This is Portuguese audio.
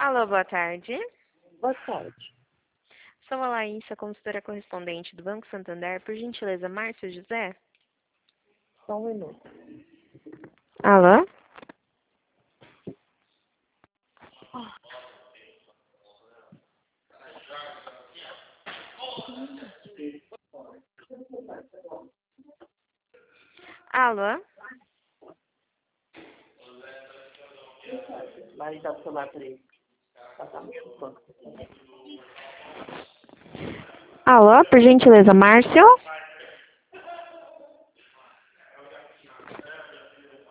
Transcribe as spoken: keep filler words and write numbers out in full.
Alô, boa tarde. Boa tarde. Sou a Laísa, consultora correspondente do Banco Santander. Por gentileza, Márcio José? Só um minuto. Alô? Alô? Vai dar o celular para ele. Ela tá me chupando. Alô, por gentileza, Márcio?